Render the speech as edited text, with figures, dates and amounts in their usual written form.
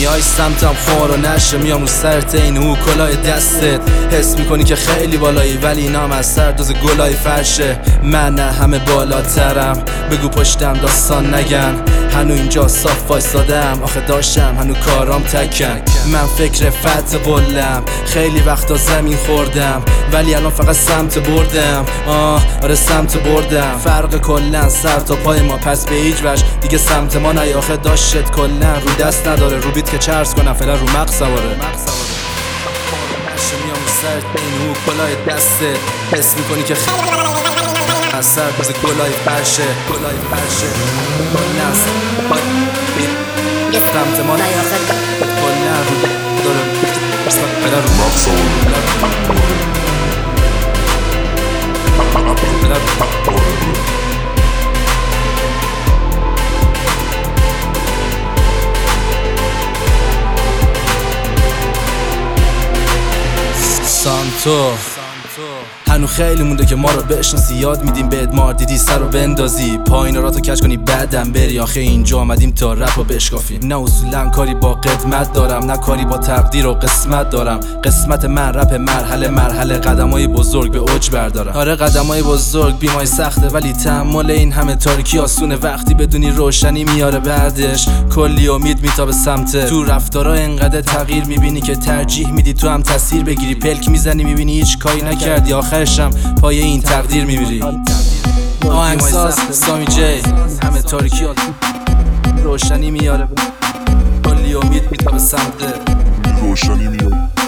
میای سمتم خور و نشه، میام رو سرت این هو کلاه دستت. حس میکنی که خیلی بالایی ولی اینام از سر دوز گلای فرشه. من نه همه بالاترم، بگو پشتم داستان نگن. هنو اینجا صاف وایسادم، آخه داشتم هنو کارام تکن. من فکر فتح قلم، خیلی وقتا زمین خوردم ولی الان فقط سمت بردم. آره سمت بردم. فرق کلن سر تا پای ما، پس به هیچ وجه دیگه سمت ما نیا. آخه داشت کلن رو دست نداره، رو بیت که چرس کنم فعلا رو مغز سواره. میام رو سرت این هو کلاه دستت. حس میکنی که از سر بز گلای فرشه، گلای فرشه. کلن سمت ما نیا. کلن رو داره فعلا رو مغز سواره. سانتو هنو خیلی مونده که ما رو بشناسی، یاد میدیم بهت مار دیدی سر رو بندازی، پایین راتو کج کنی بعدم بری. آخه اینجا آمدیم تا رپ رو بشکافیم. نه اصولا کاری با قدمت دارم، نه کاری با تقدیر و قسمت دارم. قسمت من رپ مرحله مرحله، قدمای بزرگ به اوج بردارم. آره قدمای بزرگ بیمای سخته ولی تحمل این همه تاریکی آسونه. وقتی بدونی روشنی میاره بعدش کلی امید میتابه سمتت. تو رفتارا انقدر تغییر میبینی که ترجیح میدی تو هم تاثیر بگیری. پلک میزنی میبینی هیچ کاری نکردی، آخرشم پای این تقدیر میبری. آهنگساز سامی جی، همه تاریکیات روشنی میاره، کلی امید میتابه سمتت. روشنی میاره